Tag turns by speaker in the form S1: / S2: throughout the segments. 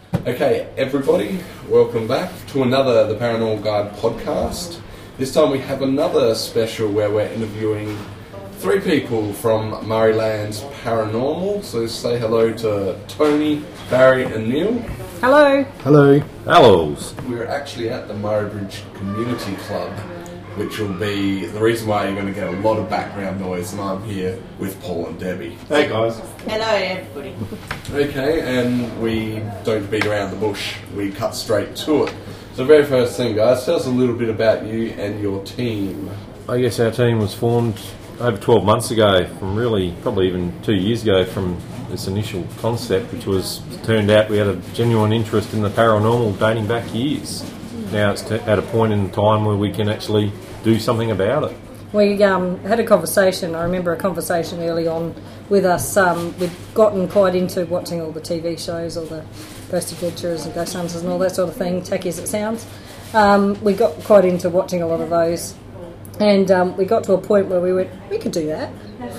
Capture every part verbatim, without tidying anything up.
S1: Okay, everybody, welcome back to another The Paranormal Guide podcast. This time we have another special where we're interviewing three people from Murraylands Paranormal. So say hello to Tony, Barry and Neil.
S2: Hello.
S3: Hello.
S4: Hellos.
S1: We're actually at the Murray Bridge Community Club, which will be the reason why you're going to get a lot of background noise, and I'm here with Paul and Debbie.
S4: Hey guys.
S2: Hello, everybody.
S1: Okay, and we don't beat around the bush, we cut straight to it. So very first thing, guys, tell us a little bit about you and your team.
S4: I guess our team was formed over twelve months ago, from really, probably even two years ago, from this initial concept, which was, turned out we had a genuine interest in the paranormal dating back years. Now it's t- at a point in time where we can actually do something about it.
S2: We um, had a conversation, I remember a conversation early on with us. Um, we'd gotten quite into watching all the T V shows, all the Ghost Adventures and Ghost Hunters and all that sort of thing, tacky as it sounds. Um, we got quite into watching a lot of those. And um, we got to a point where we went, we could do that.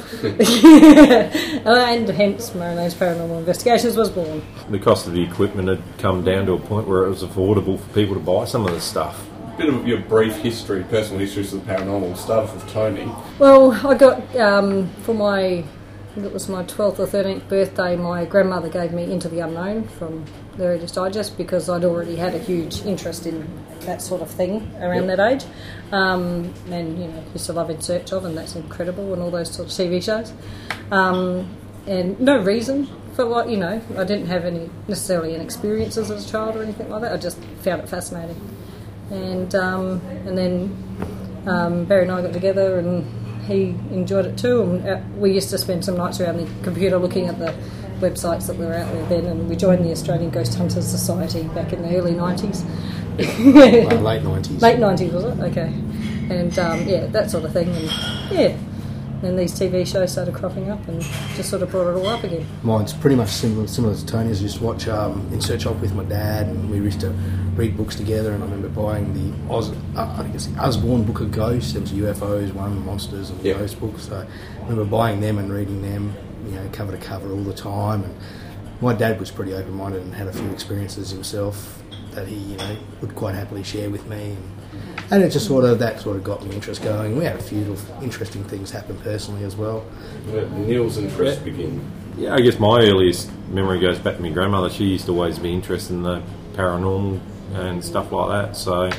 S2: And hence Murraylands Paranormal Investigations was born.
S4: The cost of the equipment had come down to a point where it was affordable for people to buy some of this stuff.
S1: Bit of your brief history, personal histories of the paranormal. Start off with Tony.
S2: Well, I got, um, for my, I think it was my twelfth or thirteenth birthday, my grandmother gave me Into the Unknown from the Reader's Digest, because I'd already had a huge interest in that sort of thing around
S1: Yep.
S2: that age. Um, and, you know, used to love In Search Of, and That's Incredible, and all those sort of T V shows. Um, and no reason for what, you know, I didn't have any necessarily any experiences as a child or anything like that. I just found it fascinating. And um, and then um, Barry and I got together, and he enjoyed it too. And uh, we used to spend some nights around the computer looking at the websites that were out there then. And we joined the Australian Ghost Hunters Society back in the early nineties.
S3: Well, late nineties.
S2: Late nineties, was it? Okay. And um, yeah, that sort of thing. And yeah, then these T V shows started cropping up, and just sort of brought it all up again.
S3: Mine's pretty much similar, similar to Tony's. I used to watch um, In Search Of with my dad, and we used to read books together. And I remember buying the Oz, uh, I think it's the Osborne Book of Ghosts. There was U F Os, one monsters, and
S1: Yep.
S3: ghost books. So I remember buying them and reading them, you know, cover to cover all the time. And my dad was pretty open-minded and had a few experiences himself that he, you know, would quite happily share with me. And, and it just sort of, that sort of got me interest going. We had a few little interesting things happen personally as well.
S1: Let Neil's interest begin.
S4: Yeah, I guess my earliest memory goes back to my grandmother. She used to always be interested in the paranormal and stuff like that. So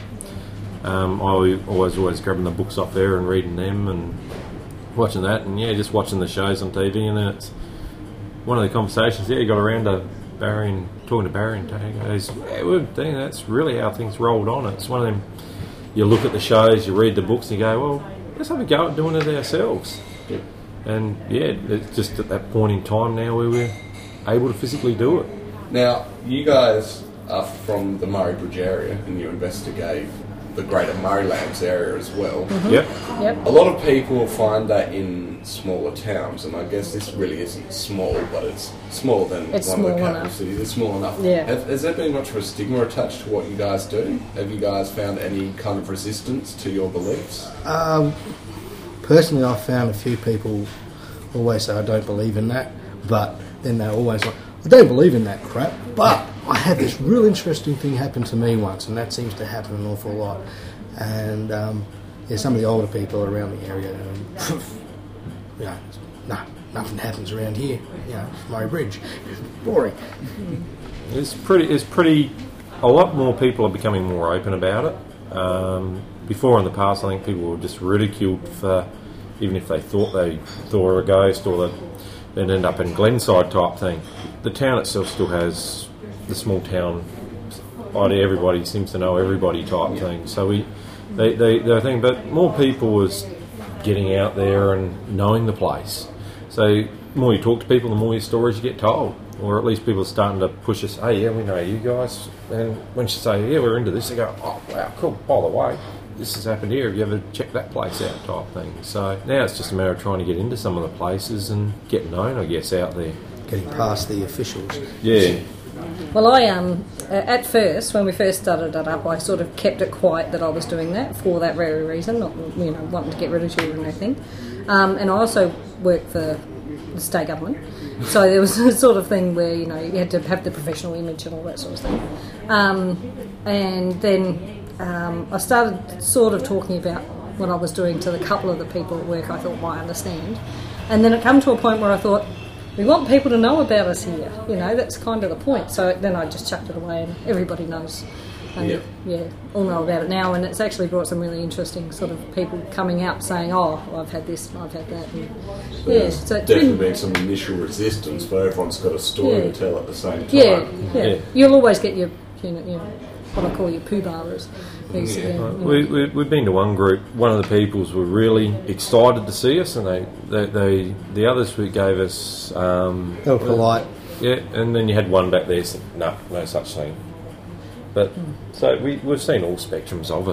S4: um, I was always grabbing the books off there and reading them and watching that. And yeah, just watching the shows on T V. And then it's one of the conversations, yeah, you got around to Barry and talking to Barry, and Tony goes, yeah, well, dang, that's really how things rolled on. It's one of them, you look at the shows, you read the books, and you go, well, let's have a go at doing it ourselves.
S1: Yep.
S4: And yeah, it's just at that point in time now where we're able to physically do it.
S1: Now, you guys are from the Murray Bridge area, and you investigate the greater Murraylands area as well.
S2: Mm-hmm.
S4: Yep.
S2: Yep.
S1: A lot of people find that in smaller towns, and I guess this really isn't small, but it's smaller than
S2: It's
S1: one of the
S2: small
S1: capital
S2: enough.
S1: cities. It's small enough.
S2: Yeah.
S1: Has, has there been much of a stigma attached to what you guys do? Have you guys found any kind of resistance to your beliefs?
S3: Um, personally, I've found a few people always say I don't believe in that, but then they're always like, I don't believe in that crap, but I had this real interesting thing happen to me once, and that seems to happen an awful lot. And um, yeah, some of the older people around the area, um, you know, no, nothing happens around here. You know, it's Murray Bridge, it's boring.
S4: It's pretty. It's pretty. A lot more people are becoming more open about it. Um, before in the past, I think people were just ridiculed for, even if they thought they saw a ghost or that they'd end up in Glenside type thing. The town itself still has the small town idea. Everybody seems to know everybody type
S1: Yeah.
S4: thing. So we, they, they, they think, but more people was getting out there and knowing the place. So the more you talk to people, the more your stories you get told. Or at least people are starting to push us, hey, yeah, we know you guys. And when you say, yeah, we're into this, they go, oh, wow, cool, by the way, this has happened here, have you ever checked that place out type thing. So now it's just a matter of trying to get into some of the places and get known, I guess, out there.
S3: Getting past the officials.
S4: Yeah.
S2: Well, I um at first, when we first started it up, I sort of kept it quiet that I was doing that for that very reason, not, you know, wanting to get rid of you and everything. Um, and I also work for the state government. So there was a sort of thing where, you know, you had to have the professional image and all that sort of thing. Um, and then um, I started sort of talking about what I was doing to the couple of the people at work I thought might understand. And then it come to a point where I thought, we want people to know about us here. You know, that's kind of the point. So then I just chucked it away and everybody knows. And
S1: Yeah.
S2: yeah, all know about it now, and it's actually brought some really interesting sort of people coming out saying, "Oh, well, I've had this, and I've had that." And,
S1: So
S2: yeah,
S1: there's
S2: so it's
S1: definitely
S2: been,
S1: been some initial resistance, but everyone's got a story
S2: Yeah.
S1: to tell at the same time.
S2: yeah, yeah,
S4: Yeah.
S2: You'll always get your, you know, you know what I call your poo barers. Who's,
S1: Yeah.
S2: yeah, you know.
S4: We, we, we've been to one group. One of the peoples were really excited to see us, and they, they, they the others who gave us, um,
S3: They were polite.
S4: yeah, and then you had one back there said, "No, no such thing." But so we, we've seen all spectrums of it.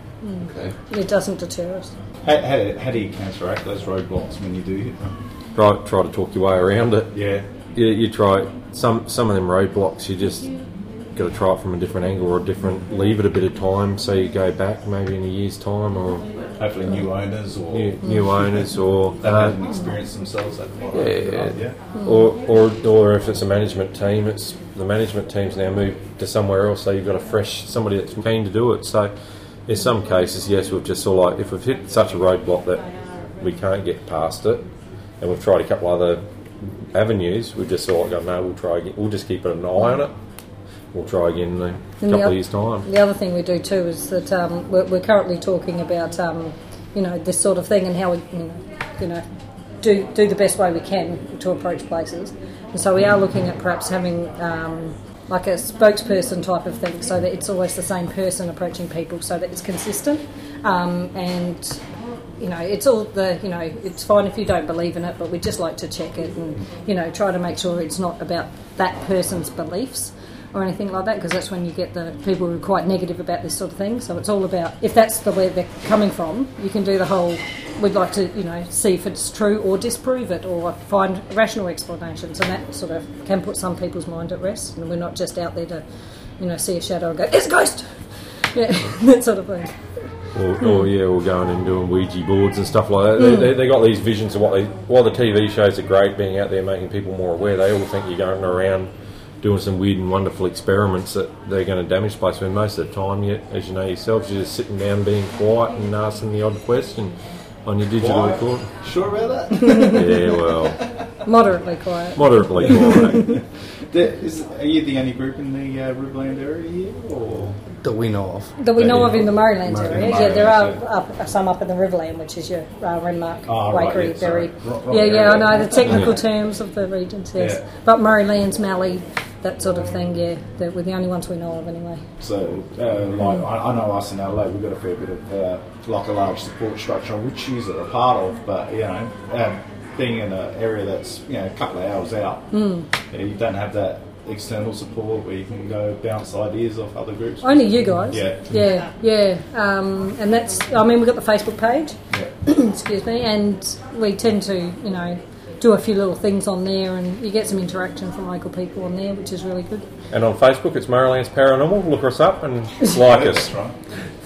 S1: Okay.
S2: It doesn't deter us.
S5: How, how, how do you counteract those roadblocks when you do hit them?
S4: Try try to talk your way around it.
S5: Yeah.
S4: You, you try some some of them roadblocks. You just got to try it from a different angle or a different. Leave it a bit of time, so you go back maybe in a year's time, or
S5: Hopefully new owners or
S4: new, new owners, or
S5: they
S4: uh,
S5: haven't experienced themselves at the
S4: Yeah.
S5: yeah.
S4: or, or or if it's a management team, it's the management team's now moved to somewhere else, so you've got a fresh somebody that's keen to do it. So in some cases, yes, we've just sort of like if we've hit such a roadblock that we can't get past it, and we've tried a couple other avenues, we've just sort of like, no, we'll try again. We'll just keep an eye on it. We'll try again in a
S2: And
S4: couple
S2: the
S4: of
S2: oth-
S4: years' time.
S2: The other thing we do too is that um, we're, we're currently talking about um, you know this sort of thing and how we you know, you know do do the best way we can to approach places. And so we are looking at perhaps having um, like a spokesperson type of thing, so that it's always the same person approaching people, so that it's consistent. Um, and you know, it's all the you know, it's fine if you don't believe in it, but we just like to check it and you know try to make sure it's not about that person's beliefs or anything like that, because that's when you get the people who are quite negative about this sort of thing. So it's all about, if that's the way they're coming from, you can do the whole, we'd like to, you know, see if it's true or disprove it or find rational explanations, and that sort of can put some people's mind at rest, and we're not just out there to, you know, see a shadow and go, it's a ghost! Yeah, that sort of thing.
S4: Or, or yeah, or going and doing Ouija boards and stuff like that. They, they, they got these visions of what they. While the T V shows are great, being out there making people more aware, they all think you're going around doing some weird and wonderful experiments that they're going to damage the place. When most of the time, you, as you know yourselves, you're just sitting down, being quiet, and asking the odd question on your digital
S5: Quiet?
S4: recorder.
S5: Sure about that?
S4: Yeah, well,
S2: Moderately quiet.
S4: moderately quiet.
S5: There- is, are you the only group in the uh, Riverland area here, or
S3: That we know of.
S2: That we know
S5: Yeah.
S2: of in the Murraylands
S3: Murray-
S2: area.
S5: Murraylands,
S2: Yeah, there are
S5: yeah.
S2: up, some up in the Riverland, which is your uh, Renmark,
S5: Oh, right,
S2: Waikery,
S5: yeah, sorry.
S2: Berry.
S5: Wrong- wrong
S2: Yeah, yeah,
S5: area.
S2: I know the technical
S4: Yeah.
S2: terms of the regions, yes.
S5: Yeah.
S2: But Murraylands, Mallee, that sort of thing, yeah, they're, we're the only ones we know of anyway.
S5: so? Uh, like I, I know us in Adelaide, we've got a fair bit of uh, like a large support structure, which you are a part of. But you know, um, being in an area that's you know a couple of hours out,
S2: Hmm.
S5: yeah, you don't have that external support where you can go bounce ideas off other groups.
S2: Only you guys.
S5: Yeah.
S2: Yeah, yeah. Um, and that's, I mean, we've got the Facebook page,
S5: Yeah.
S2: excuse me, and we tend to, you know, do a few little things on there, and you get some interaction from local people on there, which is really good.
S4: And on Facebook, it's Murraylands Paranormal. Look us up and like us.
S5: That's right.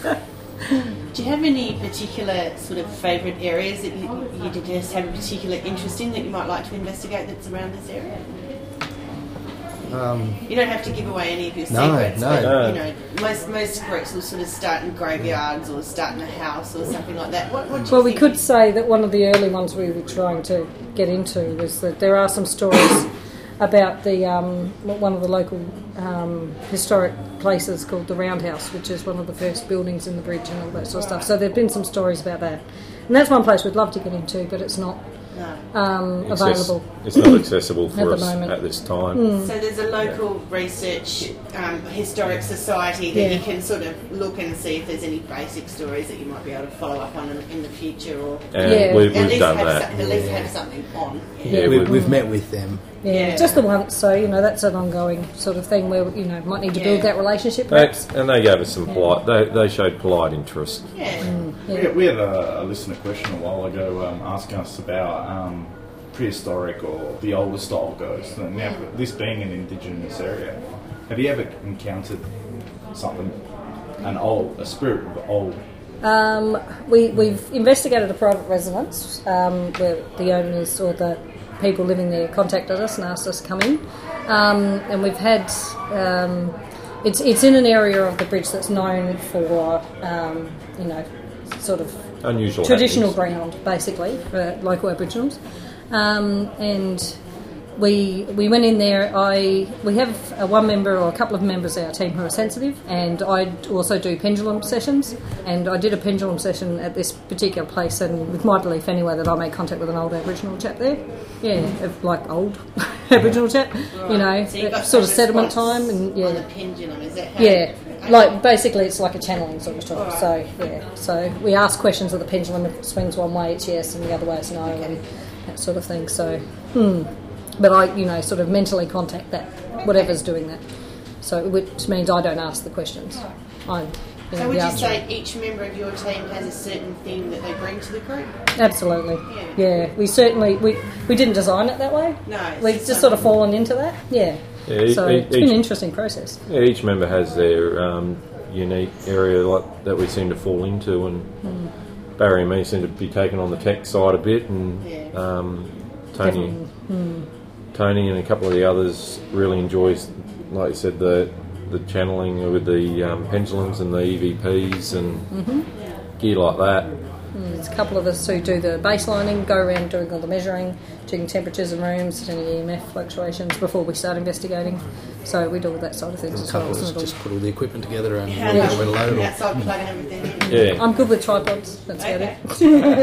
S6: Do you have any particular sort of favourite areas that you, you just have a particular interest in that you might like to investigate that's around this area?
S3: Um,
S6: You don't have to give away any of your
S3: No,
S6: secrets,
S3: no.
S6: but
S4: No.
S6: you know, most most groups will sort of start in graveyards or start in a house or something like that. What, what do you
S2: Well, we
S6: think
S2: could
S6: is-
S2: say that one of the early ones we were trying to get into was that there are some stories about the um, one of the local um, historic places called the Roundhouse, which is one of the first buildings in the bridge and all that sort of stuff. So there have been some stories about that, and that's one place we'd love to get into, but it's not
S6: No.
S2: um,
S4: Access-
S2: available.
S4: It's not accessible
S2: At
S4: for
S2: the
S4: us
S2: moment.
S4: at this time.
S6: So there's a local research um, historic society that
S2: Yeah.
S6: you can sort of look and see if there's any basic stories that you might be able to follow up on in, in the future, or
S4: And
S2: Yeah.
S4: we,
S6: at
S4: we've
S6: least
S4: done
S6: have
S4: that.
S6: some, at least have something on.
S4: Yeah,
S3: we,
S4: we-
S3: we've met with them.
S2: Yeah,
S6: Yeah.
S2: just the once. So you know, that's an ongoing sort of thing where you know might need to build
S6: Yeah.
S2: that relationship,
S4: They,
S2: perhaps.
S4: and they gave us some polite. They, they showed polite interest.
S6: Yeah.
S5: We, we had a, a listener question a while ago um, asking us about um, prehistoric or the older style ghosts. And now, this being an indigenous area, have you ever encountered something, an old, a spirit of old?
S2: Um, we, we've investigated a private residence um, where the owners or the people living there contacted us and asked us to come in. Um, and we've had, um, it's it's in an area of the bridge that's known for, um, you know, sort of
S4: Unusual
S2: traditional
S4: happenings.
S2: ground, basically, for local Aboriginals. Um, and we we went in there. I we have a one member or a couple of members of our team who are sensitive, and I also do pendulum sessions. And I did a pendulum session at this particular place, and with my belief anyway that I made contact with an old Aboriginal chap there. Yeah, of, like old Aboriginal chap, you know,
S6: So you got
S2: sort of
S6: some
S2: settlement
S6: response
S2: time, and
S6: on
S2: yeah.
S6: the pendulum, is that how
S2: Yeah,
S6: Okay.
S2: like basically it's like a channeling sort of stuff.
S6: Alright.
S2: So yeah, so we ask questions of the pendulum. If it swings one way, it's yes, and the other way it's no, and that sort of thing. So, hmm. but I, you know, sort of mentally contact that whatever's doing that. So which means I don't ask the questions. I'm. You know,
S6: So would
S2: the
S6: you
S2: answer.
S6: say each member of your team has a certain thing that they bring to the group?
S2: Absolutely.
S6: Yeah.
S2: Yeah, we certainly we we didn't design it that way.
S6: No, it's
S2: We've
S6: just
S2: just sort of
S6: something-
S2: fallen into that. Yeah.
S4: Yeah, e-
S2: So
S4: e-
S2: it's been
S4: each-
S2: an interesting process.
S4: Yeah, each member has their um, unique area like, that we seem to fall into, and
S2: Hmm.
S4: Barry and me seem to be taking on the tech side a bit, and
S6: Yeah.
S4: um, Tony,
S2: Definitely. Hmm.
S4: Tony, and a couple of the others really enjoys, like you said, the the channeling with the um, pendulums and the E V Ps and
S2: Mm-hmm.
S4: gear like that.
S2: There's a couple of us who do the baselining, go around doing all the measuring, checking temperatures in rooms, any E M F fluctuations before we start investigating. So we do all that side of things
S3: And a
S2: as well.
S3: couple of
S2: It's
S3: us
S2: not all-
S3: just put all the equipment together and
S6: How
S3: when
S6: about
S3: we're loaded.
S6: outside plugging everything in?
S4: Yeah,
S2: I'm good with tripods. That's
S6: Okay.
S2: about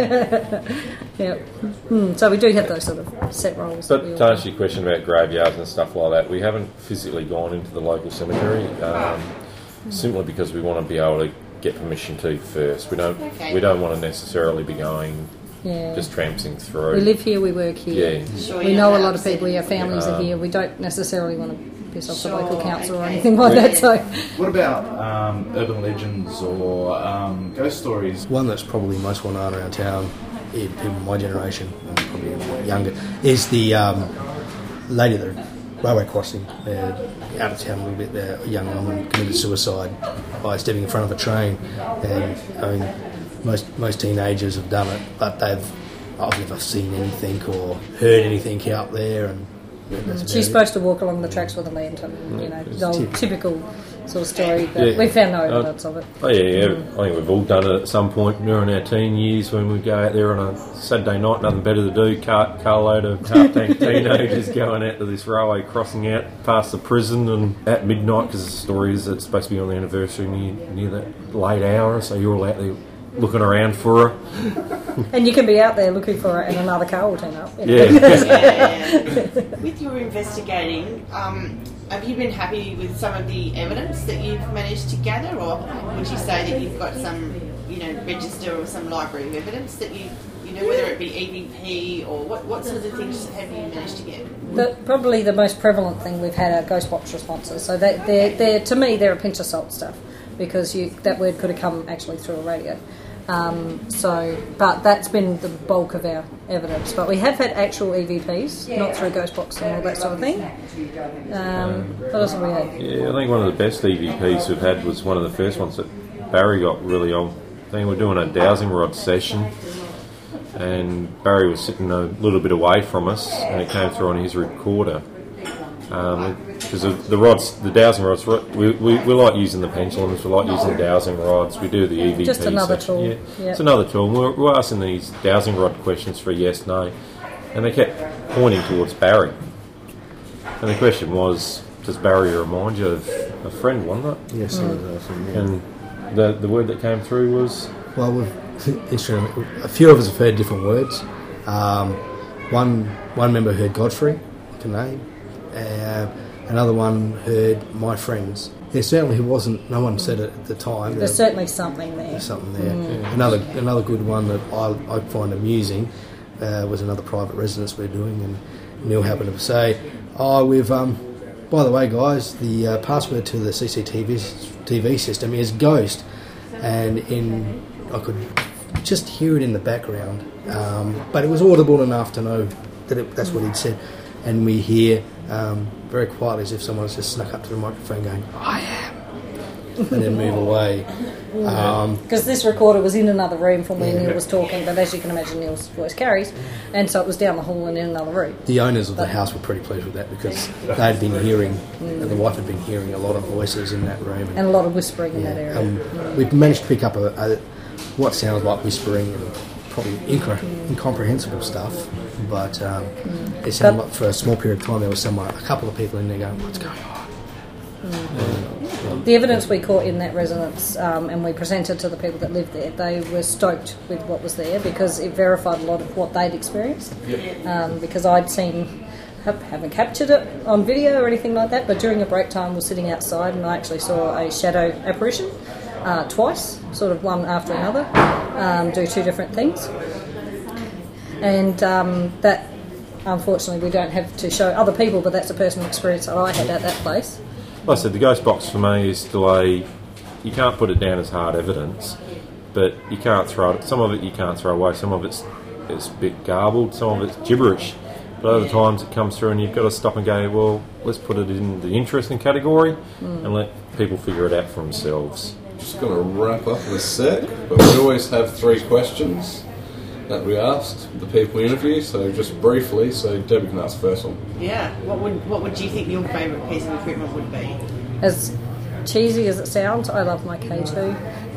S2: it. Yeah. Hmm, so we do have those sort of set roles. that we
S4: but
S2: all
S4: to
S2: do.
S4: answer your question about graveyards and stuff like that, we haven't physically gone into the local cemetery, um, simply because we want to be able to get permission to first. We don't
S6: Okay.
S4: we don't want to necessarily be going
S2: Yeah.
S4: just trampsing through.
S2: We live here, we work here.
S4: Yeah.
S6: Sure,
S2: We
S6: you're
S2: know a
S6: not
S2: lot of
S6: upset.
S2: people, our families are
S4: Um,
S2: here. We don't necessarily want to piss off
S6: Sure,
S2: the local council or
S6: okay.
S2: anything like
S6: Yeah.
S2: that. So
S5: What about um, urban legends or um, ghost stories?
S3: One that's probably most well known around town, in people my generation, and probably a bit younger, is the um, lady at the railway crossing, uh, out of town a little bit there, a young woman committed suicide by stepping in front of a train. And I mean, most most teenagers have done it, but they've I've never seen anything or heard anything out there. And yeah, that's about
S2: she's
S3: it.
S2: supposed to walk along the tracks with a lantern, you know, the old typical sort of story. But
S4: Yeah.
S2: we found no
S4: Uh,
S2: evidence of it.
S4: Oh yeah, yeah. I think we've all done it at some point during our teen years when we go out there on a Saturday night, nothing better to do. Car, carload of half-tank teenagers going out to this railway crossing out past the prison and at midnight, because the story is it's supposed to be on the anniversary near, near that late hour, so you're all out there looking around for her.
S2: And you can be out there looking for it, and another car will turn up. you know.
S4: Yeah.
S6: Yeah, yeah. With your investigating, um, have you been happy with some of the evidence that you've managed to gather, or would you say that you've got some, you know, register or some library of evidence that you, you know, whether it be E V P or what, what sort of things have you managed to get?
S2: The, probably the most prevalent thing we've had are ghost box responses. So they, they're, they're, to me, they're a pinch of salt stuff, because you, that word could have come actually through a radio. Um, so, but that's been the bulk of our evidence. But we have had actual E V Ps, not through ghost box and all that sort of thing. Um, what else have we had?
S4: Yeah, I think one of the best E V Ps we've had was one of the first ones that Barry got really on. I think we're doing a dowsing rod session, and Barry was sitting a little bit away from us, and it came through on his recorder. Because um, the rods, the dowsing rods, we, we, we like using the pendulums, we like using the dowsing rods, we do the E V P.
S2: Just another
S4: section.
S2: tool,
S4: Yeah,
S2: yeah.
S4: it's another tool. We're, we're asking these dowsing rod questions for yes, no, and they kept pointing towards Barry. And the question was, does Barry remind you of a friend, wasn't it?
S3: Yes,
S2: Mm.
S3: there was, um, yeah.
S4: And the the word that came through was
S3: Well, we've, interesting. A few of us have heard different words. Um, one one member heard Godfrey, like a name. Uh, another one heard my friends. There certainly wasn't. No one said it at the time.
S2: There's
S3: There-
S2: certainly something there.
S3: there's something there. Another another good one that I, I find amusing uh, was another private residence we're doing, and Neil happened to say, "Oh, we've um, by the way, guys, the uh, password to the C C T V T V system is Ghost," and in I could just hear it in the background, um, but it was audible enough to know that it, that's what he'd said, and we hear um, very quietly as if someone's just snuck up to the microphone going, "I am." and then move away. Um,
S2: Because this recorder was in another room from where
S3: Yeah.
S2: Neil was talking, but as you can imagine, Neil's voice carries, and so it was down the hall and in another room.
S3: the owners of the house were pretty pleased with that because they'd been hearing, and the wife had been hearing a lot of voices in that room.
S2: And a lot of whispering in that
S3: Yeah,
S2: area.
S3: um, we've managed to pick up a, a what sounds like whispering and probably incre- incomprehensible stuff, but um, it sounded like for a small period of time there was someone, a couple of people in there going, "What's going on?"
S2: The evidence we caught in that residence, um, and we presented to the people that lived there, they were stoked with what was there because it verified a lot of what they'd experienced. Um, because I'd seen, haven't captured it on video or anything like that, but during a break time, we was sitting outside and I actually saw a shadow apparition uh, twice, sort of one after another, um, do two different things. And um, that, unfortunately, we don't have to show other people, but that's a personal experience that I had at that place.
S4: Like I said, the ghost box for me is still a. You can't put it down as hard evidence, but you can't throw it. Some of it you can't throw away. Some of it's it's a bit garbled. Some of it's gibberish. But other times it comes through, and you've got to stop and go, well, let's put it in the interesting category,
S2: Mm.
S4: and let people figure it out for themselves.
S1: Just going to wrap up in a sec, but we always have three questions that we asked the people we interview, so just briefly, so Debbie can ask the first one.
S6: Yeah. What would what would you think your favourite piece of equipment would be?
S2: As cheesy as it sounds, I love my K two.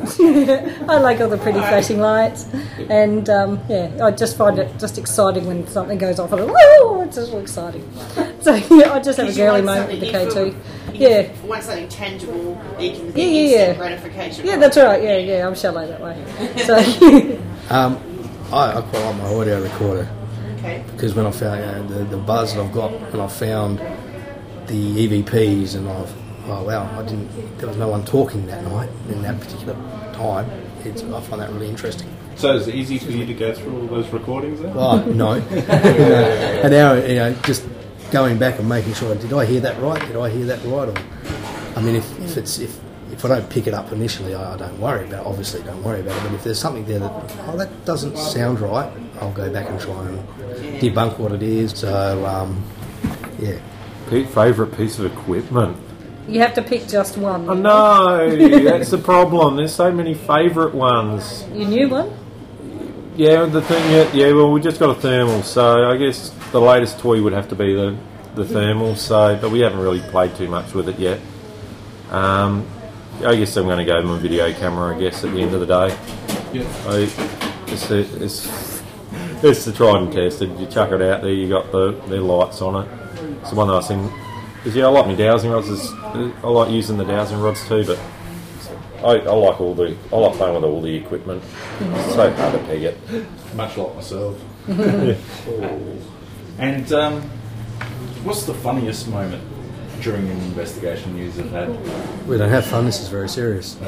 S2: I like all the pretty flashing lights, and um, yeah, I just find it just exciting when something goes off. And I'm, woo! It's just exciting. So yeah, I just have a
S6: Because you
S2: girly
S6: want
S2: moment with the
S6: something
S2: K
S6: you
S2: two.
S6: feel- you
S2: Yeah,
S6: want something tangible that you can
S2: Yeah,
S6: get
S2: yeah,
S6: instant
S2: yeah.
S6: gratification
S2: yeah,
S6: from.
S2: that's right. Yeah, yeah, I'm shallow that way. So
S3: Um, I, I quite like my audio recorder
S6: Okay.
S3: because when I found you know, the, the buzz that I've got, and I found the E V Ps, and I've oh wow, I didn't. There was no one talking that night in that particular time. It's, I find that really interesting.
S5: So is it easy for you to go through all those recordings then?
S3: Well, no, and now you know just going back and making sure, did I hear that right? Did I hear that right? Or, I mean, if, if it's if. If I don't pick it up initially, I, I don't worry about it. Obviously, don't worry about it. But if there's something there that, oh, that doesn't sound right, I'll go back and try and debunk what it is. So, um, yeah.
S4: Pete, favourite piece of equipment?
S2: you have to pick just one.
S4: Oh no, that's the problem. There's so many favourite ones.
S2: You knew one?
S4: Yeah, the thing, yeah, yeah, well, we just got a thermal, so I guess the latest toy would have to be the, the thermal, so, but we haven't really played too much with it yet. Um, I guess I'm going to go with my video camera, I guess, at the end of the day.
S1: Yeah.
S4: I, it's, the, it's, it's the tried and tested. You chuck it out there, you got the, the lights on it. It's the one that I think, because yeah, I like my dowsing rods, it's, I like using the dowsing rods too, but I, I like all the, I like playing with all the equipment. It's so hard to peg it.
S5: Much like myself. And um, what's the funniest moment during an investigation you have had?
S3: We don't have fun. This is very serious.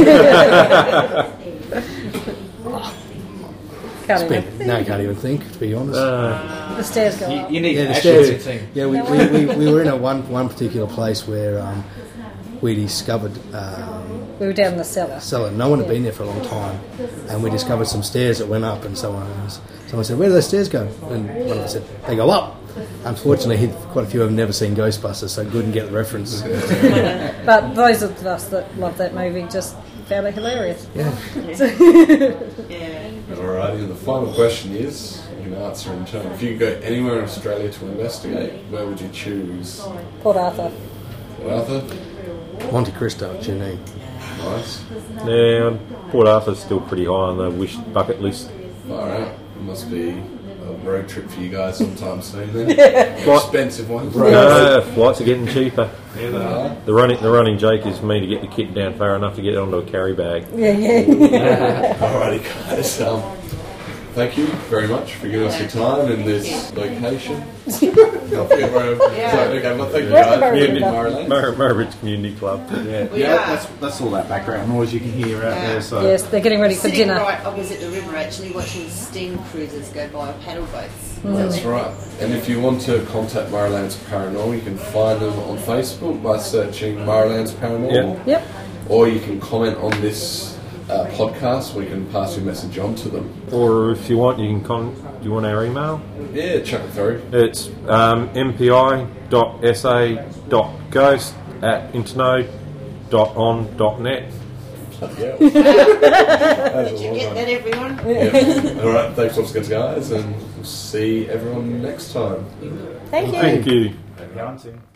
S2: Can't
S3: Been,
S2: even.
S3: no, I can't even think, to be honest.
S4: Uh,
S2: The stairs go
S5: You,
S2: up.
S5: you need
S3: yeah, the
S5: Ash
S3: stairs.
S5: on your team.
S3: Yeah, we, we, we, we were in a one one particular place where um, we discovered um,
S2: We were down in the cellar.
S3: cellar. No one had been there for a long time, and we discovered some stairs that went up. And someone someone said, "Where do those stairs go?" And one of us said, "They go up." Unfortunately, he'd, quite a few have never seen Ghostbusters, so couldn't get the reference.
S2: But those of us that love that movie just found it hilarious.
S3: Yeah.
S6: Yeah.
S1: Alrighty, and the final question is, you can answer in turn. If you could go anywhere in Australia to investigate, where would you choose?
S2: Port Arthur.
S1: Arthur?
S3: Monte Cristo, Janine.
S1: Nice.
S4: yeah, Port Arthur's still pretty high on the wish bucket list.
S1: Far out. It must be a road trip for you guys sometime soon then.
S4: What?
S1: Expensive one.
S4: No, flights are getting cheaper.
S1: Yeah, they are.
S4: The running, the running joke is for me to get the kit down far enough to get it onto a carry bag.
S2: Yeah, yeah.
S1: Alrighty, guys. Um, thank you very much for giving us your time in this location. I forget where I'm-
S6: Yeah.
S1: Sorry, okay, well, thank you
S2: Where's the
S1: guys.
S2: Murray
S1: Community
S2: River?
S1: Maryland.
S4: Murray, Murray Ridge Community Club.
S5: Yeah,
S6: We
S5: yeah
S6: are.
S5: that's, that's all that background noise you can hear out
S6: Yeah.
S5: there. So
S2: Yes, they're getting ready for
S6: Sitting
S2: dinner.
S6: right opposite the river, actually watching steam cruisers go by, paddle boats.
S1: That's right. And if you want to contact Maryland's Paranormal, you can find them on Facebook by searching Maryland's Paranormal.
S2: Yep.
S1: Or you can comment on this uh, podcast, we can pass your message on to them.
S4: Or if you want, you can con. Do you want our email?
S1: Yeah, chuck it through.
S4: It's um, m p i dot s a dot ghost at internode dot on dot net.
S1: Yeah.
S6: Did you get that, everyone?
S1: Yeah. All right, thanks once again, guys, and we'll see everyone next time.
S2: Thank you.
S4: Thank you.
S5: Happy hunting.